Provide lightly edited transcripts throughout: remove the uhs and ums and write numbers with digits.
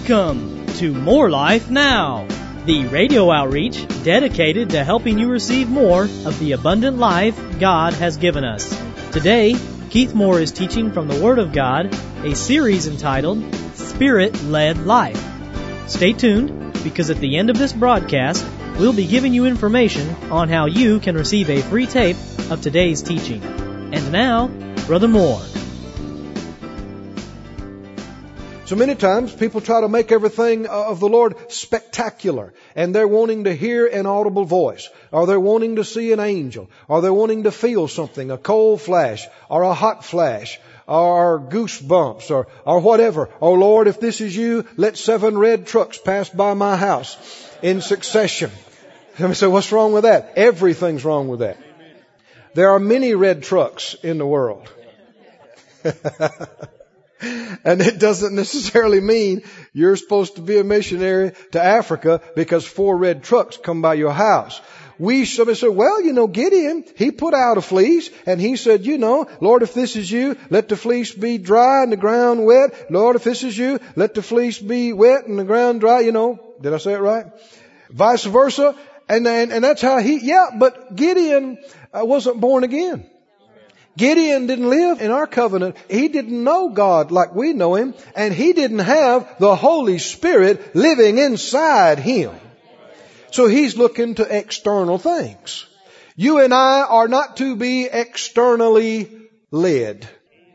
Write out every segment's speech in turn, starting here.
Welcome to More Life Now, the radio outreach dedicated to helping you receive more of the abundant life God has given us. Today, Keith Moore is teaching from the Word of God, a series entitled Spirit-Led Life. Stay tuned, because at the end of this broadcast, we'll be giving you information on how you can receive a free tape of today's teaching. And now, Brother Moore. So many times people try to make everything of the Lord spectacular, and they're wanting to hear an audible voice, or they're wanting to see an angel, or they're wanting to feel something, a cold flash, or a hot flash, or goosebumps, or whatever. Oh Lord, if this is you, let 7 red trucks pass by my house in succession. So what's wrong with that? Everything's wrong with that. There are many red trucks in the world. And it doesn't necessarily mean you're supposed to be a missionary to Africa because 4 red trucks come by your house. Somebody said, well, Gideon, he put out a fleece and he said, Lord, if this is you, let the fleece be dry and the ground wet. Lord, if this is you, let the fleece be wet and the ground dry. Did I say it right? Vice versa. And that's how but Gideon wasn't born again. Gideon didn't live in our covenant. He didn't know God like we know Him. And he didn't have the Holy Spirit living inside him. So he's looking to external things. You and I are not to be externally led.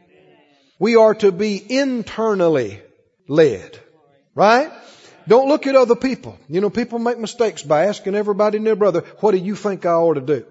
We are to be internally led. Right? Don't look at other people. People make mistakes by asking everybody and their brother, what do you think I ought to do?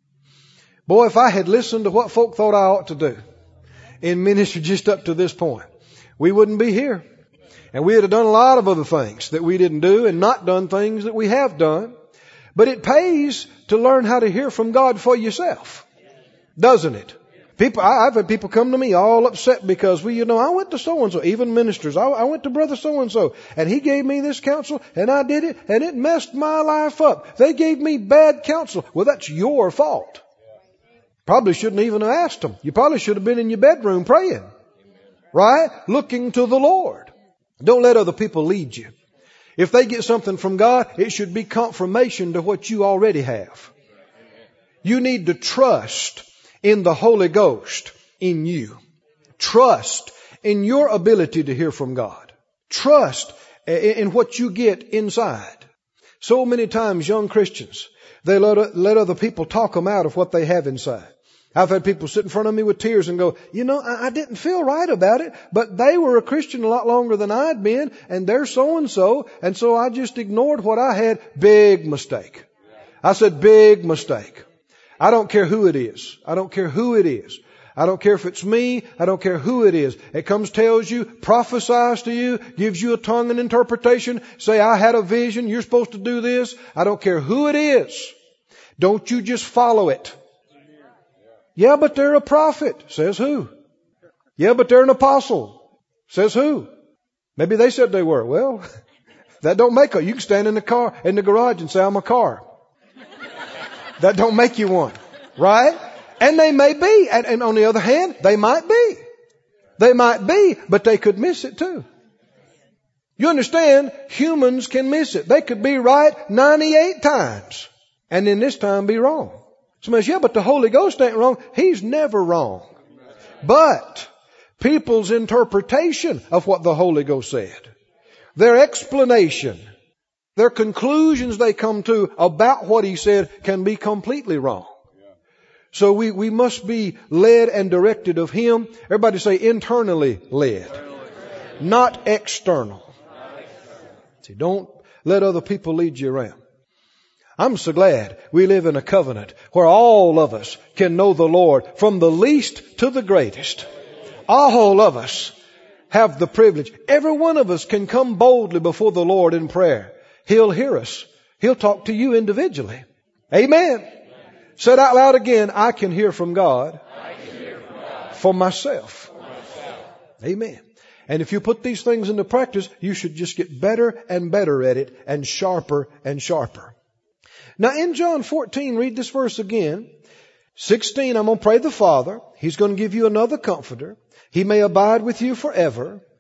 Boy, if I had listened to what folk thought I ought to do in ministry just up to this point, we wouldn't be here. And we would have done a lot of other things that we didn't do and not done things that we have done. But it pays to learn how to hear from God for yourself. Doesn't it? I've had people come to me all upset because I went to so-and-so, even ministers. I went to brother so-and-so and he gave me this counsel and I did it and it messed my life up. They gave me bad counsel. Well, that's your fault. Probably shouldn't even have asked them. You probably should have been in your bedroom praying. Right? Looking to the Lord. Don't let other people lead you. If they get something from God, it should be confirmation to what you already have. You need to trust in the Holy Ghost in you. Trust in your ability to hear from God. Trust in what you get inside. So many times young Christians, they let other people talk them out of what they have inside. I've had people sit in front of me with tears and go, I didn't feel right about it, but they were a Christian a lot longer than I'd been, and they're so-and-so, and so I just ignored what I had. Big mistake. I said, big mistake. I don't care who it is. I don't care who it is. I don't care if it's me. I don't care who it is. It comes, tells you, prophesies to you, gives you a tongue and interpretation. Say, I had a vision. You're supposed to do this. I don't care who it is. Don't you just follow it. Yeah, but they're a prophet. Says who? Yeah, but they're an apostle. Says who? Maybe they said they were. Well, that don't make it. You can stand in the garage and say, I'm a car. That don't make you one. Right? And they may be. And on the other hand, they might be. They might be, but they could miss it too. You understand? Humans can miss it. They could be right 98 times. And then this time be wrong. Somebody says, yeah, but the Holy Ghost ain't wrong. He's never wrong. But people's interpretation of what the Holy Ghost said, their explanation, their conclusions they come to about what He said can be completely wrong. So we must be led and directed of Him. Everybody say internally led, not external. See, don't let other people lead you around. I'm so glad we live in a covenant where all of us can know the Lord from the least to the greatest. All of us have the privilege. Every one of us can come boldly before the Lord in prayer. He'll hear us. He'll talk to you individually. Amen. Said out loud again, I can hear from God, for myself. Amen. And if you put these things into practice, you should just get better and better at it and sharper and sharper. Now in John 14, read this verse again. 16, I'm going to pray the Father. He's going to give you another comforter. He may abide with you forever.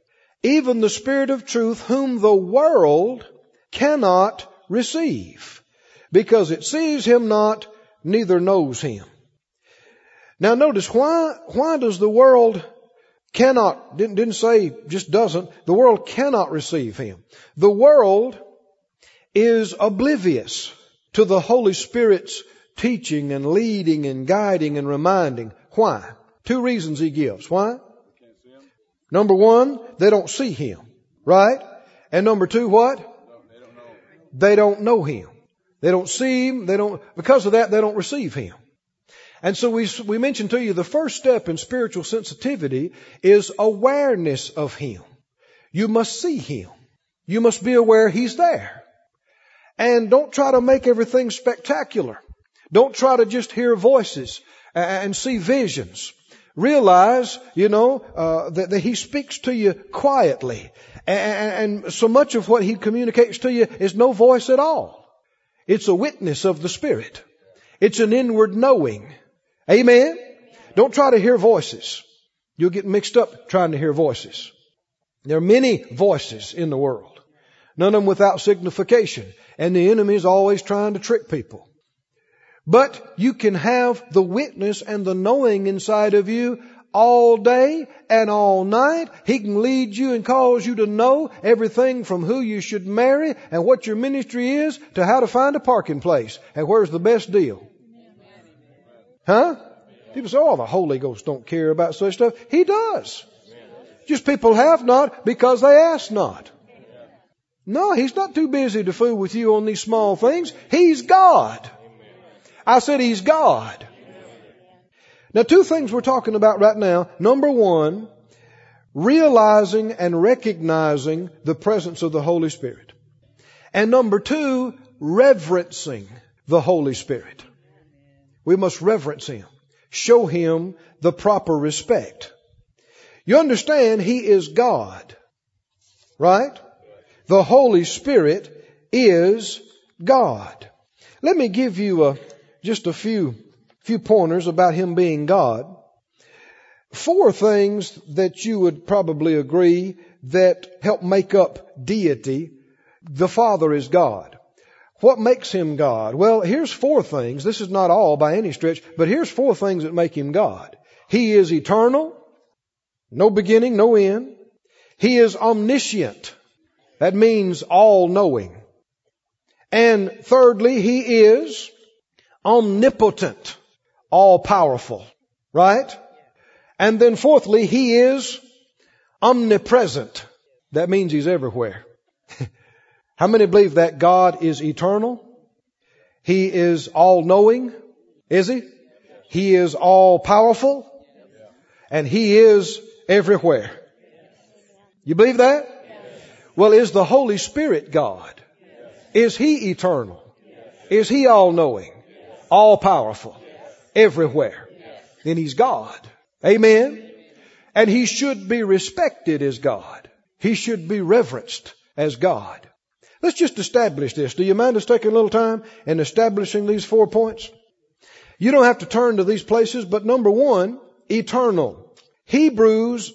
even the Spirit of truth, whom the world cannot receive, because it sees him not, neither knows him. Now notice, why does the world cannot, didn't say just doesn't, the world cannot receive him. The world is oblivious to the Holy Spirit's teaching and leading and guiding and reminding. Why? 2 reasons he gives. Why? Number 1, they don't see him. Right? And number 2, what? They don't know him. They don't see him. Because of that, they don't receive him. And so we mentioned to you the first step in spiritual sensitivity is awareness of him. You must see him. You must be aware he's there. And don't try to make everything spectacular. Don't try to just hear voices and see visions. Realize, that he speaks to you quietly. And so much of what he communicates to you is no voice at all. It's a witness of the Spirit. It's an inward knowing. Amen? Don't try to hear voices. You'll get mixed up trying to hear voices. There are many voices in the world. None of them without signification. And the enemy is always trying to trick people. But you can have the witness and the knowing inside of you all day and all night. He can lead you and cause you to know everything from who you should marry and what your ministry is to how to find a parking place and where's the best deal. Huh? People say, the Holy Ghost don't care about such stuff. He does. Just people have not because they ask not. No, he's not too busy to fool with you on these small things. He's God. I said he's God. Now, 2 things we're talking about right now. Number 1, realizing and recognizing the presence of the Holy Spirit. And number 2, reverencing the Holy Spirit. We must reverence him. Show him the proper respect. You understand, he is God. Right? The Holy Spirit is God. Let me give you just a few pointers about him being God. 4 things that you would probably agree that help make up deity. The Father is God. What makes him God? Well, here's 4 things. This is not all by any stretch, but here's 4 things that make him God. He is eternal, no beginning, no end. He is omniscient. That means all-knowing. And thirdly, he is omnipotent, all-powerful. Right? And then fourthly, he is omnipresent. That means he's everywhere. How many believe that God is eternal? He is all-knowing. Is he? He is all-powerful. And he is everywhere. You believe that? Well, is the Holy Spirit God? Is he eternal? Is he all-knowing? All-powerful? Everywhere? Then he's God. Amen? And he should be respected as God. He should be reverenced as God. Let's just establish this. Do you mind us taking a little time and establishing these 4 points? You don't have to turn to these places, but number 1, eternal. Hebrews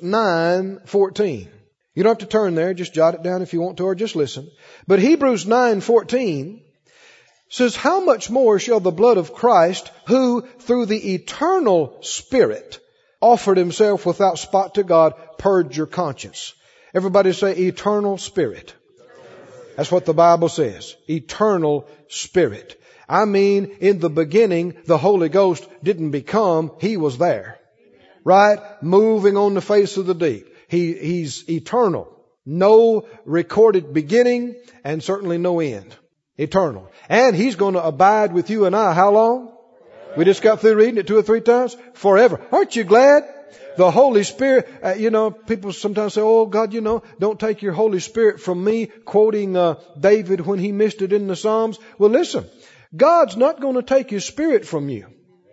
9:14. You don't have to turn there. Just jot it down if you want to, or just listen. But Hebrews 9:14 says, how much more shall the blood of Christ, who through the eternal Spirit offered himself without spot to God, purge your conscience? Everybody say eternal Spirit. That's what the Bible says. Eternal Spirit. I mean, in the beginning, the Holy Ghost didn't become, he was there. Right? Moving on the face of the deep. He's eternal. No recorded beginning and certainly no end. Eternal. And he's going to abide with you and I. How long? We just got through reading it 2 or 3 times. Forever. Aren't you glad? The Holy Spirit, people sometimes say, oh God, don't take your Holy Spirit from me, quoting David when he missed it in the Psalms. Well, listen, God's not going to take his Spirit from you.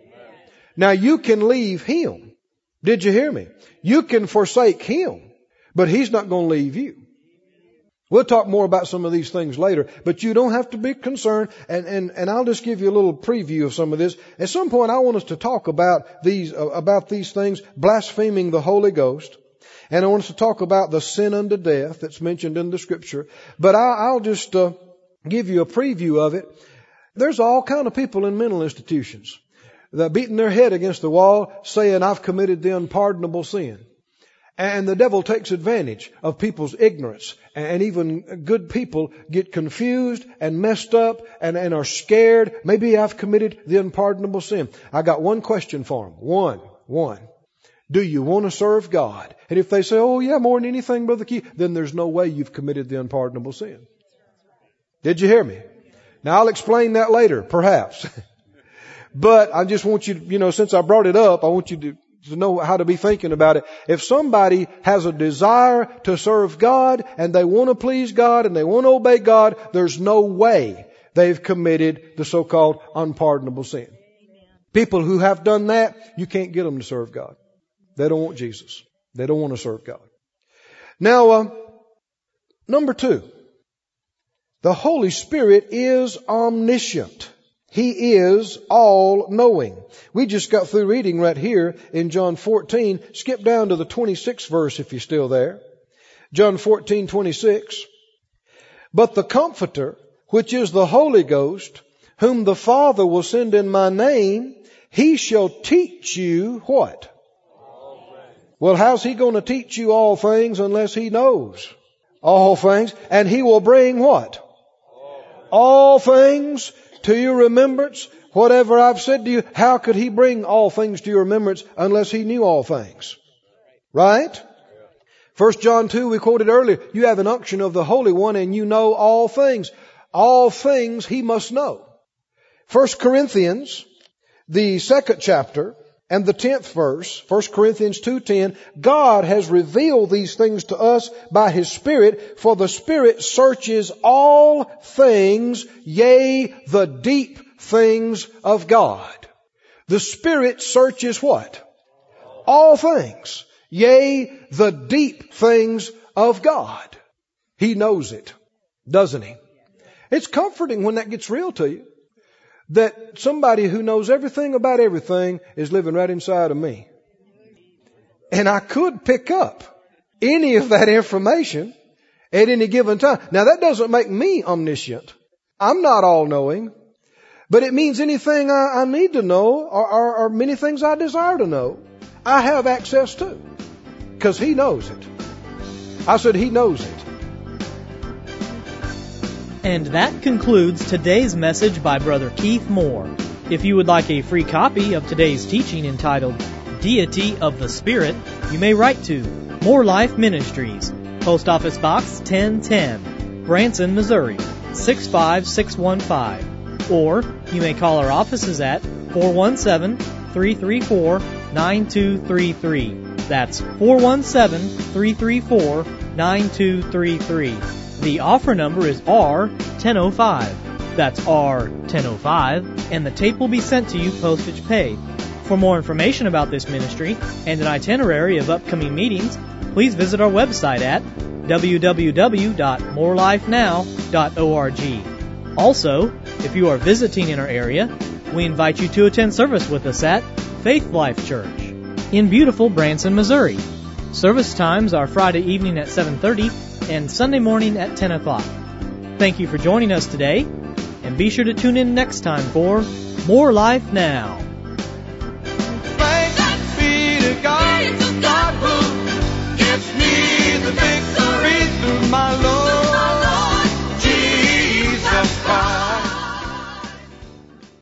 Now you can leave him. Did you hear me? You can forsake him, but he's not going to leave you. We'll talk more about some of these things later, but you don't have to be concerned. And I'll just give you a little preview of some of this. At some point, I want us to talk about these things, blaspheming the Holy Ghost. And I want us to talk about the sin unto death that's mentioned in the Scripture. But I'll just give you a preview of it. There's all kind of people in mental institutions that are beating their head against the wall saying, I've committed the unpardonable sin. And the devil takes advantage of people's ignorance. And even good people get confused and messed up and are scared. Maybe I've committed the unpardonable sin. I got one question for them. One. Do you want to serve God? And if they say, oh yeah, more than anything, Brother Keith, then there's no way you've committed the unpardonable sin. Did you hear me? Now I'll explain that later, perhaps. But I just want you, since I brought it up, I want you to know how to be thinking about it. If somebody has a desire to serve God and they want to please God and they want to obey God, there's no way they've committed the so-called unpardonable sin. People who have done that, you can't get them to serve God. They don't want Jesus. They don't want to serve God. Now, number 2, the Holy Spirit is omniscient. He is all-knowing. We just got through reading right here in John 14. Skip down to the 26th verse if you're still there. John 14:26. But the Comforter, which is the Holy Ghost, whom the Father will send in my name, He shall teach you what? Well, how's He going to teach you all things unless He knows all things? And He will bring what? All things to your remembrance. Whatever I've said to you, how could He bring all things to your remembrance unless He knew all things? Right? 1 John 2, we quoted earlier, you have an unction of the Holy One and you know all things. All things He must know. 1 Corinthians, the 2nd chapter and the 10th verse, 1 Corinthians 2:10, God has revealed these things to us by His Spirit, for the Spirit searches all things, yea, the deep things of God. The Spirit searches what? All things, yea, the deep things of God. He knows it, doesn't He? It's comforting when that gets real to you. That somebody who knows everything about everything is living right inside of me. And I could pick up any of that information at any given time. Now that doesn't make me omniscient. I'm not all-knowing. But it means anything I need to know or many things I desire to know, I have access to. Because He knows it. I said He knows it. And that concludes today's message by Brother Keith Moore. If you would like a free copy of today's teaching entitled Deity of the Spirit, you may write to More Life Ministries, Post Office Box 1010, Branson, Missouri 65615. Or you may call our offices at 417-334-9233. That's 417-334-9233. The offer number is R1005. That's R1005, and the tape will be sent to you postage paid. For more information about this ministry and an itinerary of upcoming meetings, please visit our website at www.morelifenow.org. Also, if you are visiting in our area, we invite you to attend service with us at Faith Life Church in beautiful Branson, Missouri. Service times are Friday evening at 7:30 and Sunday morning at 10 o'clock. Thank you for joining us today, and be sure to tune in next time for More Life Now.